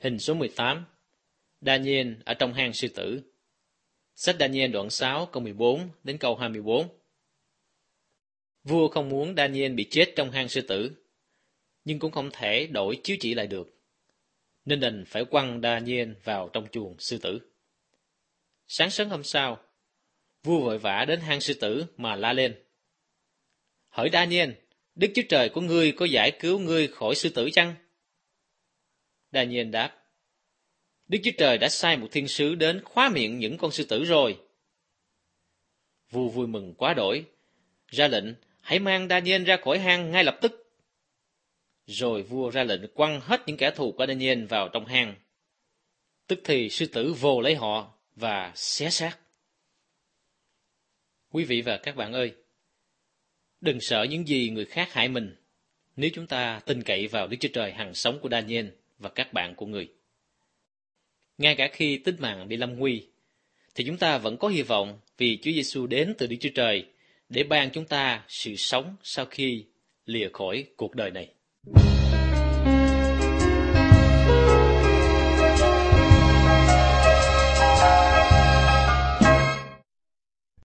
Hình số 18. Daniel ở trong hang sư tử. Sách Daniel đoạn 6 câu 14 đến câu 24. Vua không muốn Daniel bị chết trong hang sư tử, nhưng cũng không thể đổi chiếu chỉ lại được, nên đành phải quăng Daniel vào trong chuồng sư tử. Sáng sớm hôm sau, vua vội vã đến hang sư tử mà la lên: "Hỡi Daniel, Đức Chúa Trời của ngươi có giải cứu ngươi khỏi sư tử chăng?" Daniel đáp: "Đức Chúa Trời đã sai một thiên sứ đến khóa miệng những con sư tử rồi." Vua vui mừng quá đổi, ra lệnh hãy mang Daniel ra khỏi hang ngay lập tức. Rồi vua ra lệnh quăng hết những kẻ thù của Daniel vào trong hang. Tức thì sư tử vồ lấy họ và xé xác. Quý vị và các bạn ơi, đừng sợ những gì người khác hại mình nếu chúng ta tin cậy vào Đức Chúa Trời hằng sống của Daniel và các bạn của người. Ngay cả khi tính mạng bị lâm nguy, thì chúng ta vẫn có hy vọng vì Chúa Giêsu đến từ Đức Chúa Trời để ban chúng ta sự sống sau khi lìa khỏi cuộc đời này.